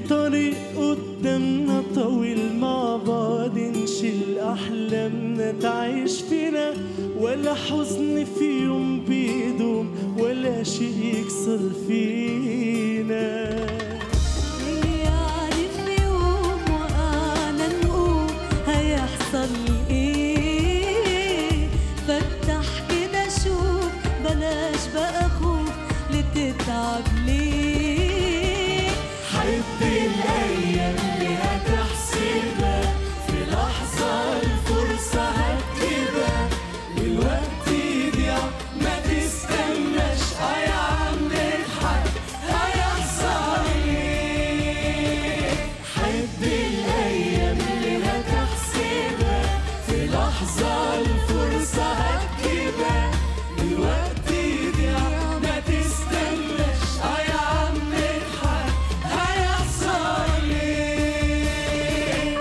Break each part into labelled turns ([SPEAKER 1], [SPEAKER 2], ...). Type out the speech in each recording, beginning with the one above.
[SPEAKER 1] الطريق قدامنا طويل، مع بعض نشيل أحلامنا تعيش فينا، ولا حزن في يوم بيدوم ولا شيء يكسر فينا.
[SPEAKER 2] يعني في يوم وقعنا نقوم هيحصل ايه؟ فتح كده شوف، بلاش بقى خوف، لتتعب ليه؟
[SPEAKER 1] حب الأيام اللي هتحسبها، في لحظة الفرصة هتجيبها، الوقت يضيع ما تستناش، يا عم اضحك هيحصل ايه؟ حب الأيام اللي هتحسبها، في لحظة الفرصة هتجيبها، الوقت يضيع ما تستناش، يا عم اضحك هيحصل ايه؟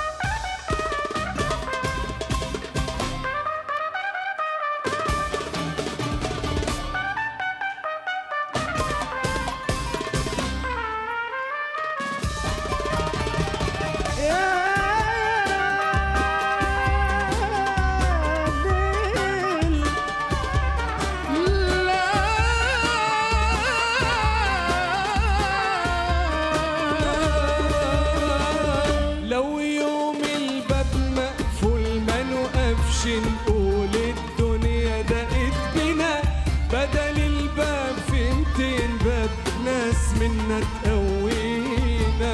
[SPEAKER 1] لو يوم الباب مقفول ما نوقفش نقول الدنيا دقت بنا، بدل الباب في 200 باب ناس منا تقوينا.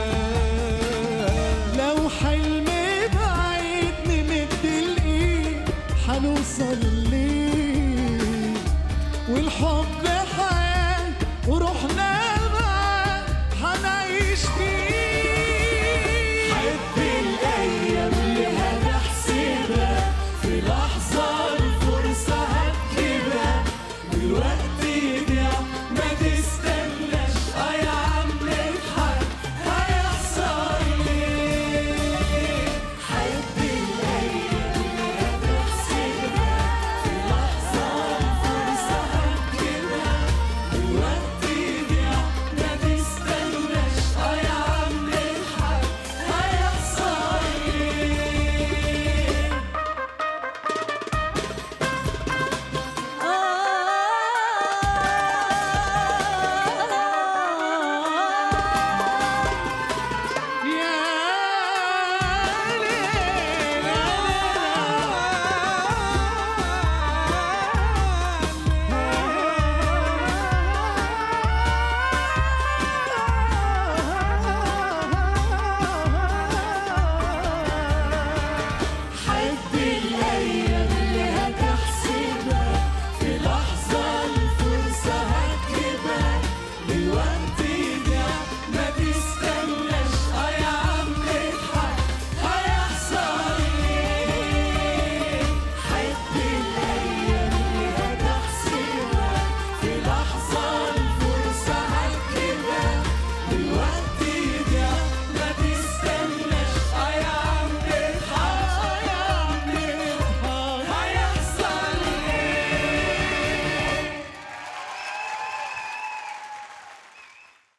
[SPEAKER 1] لو حلم بعيد نمد الايد حنوصل ليه، والحب حياة وروحنا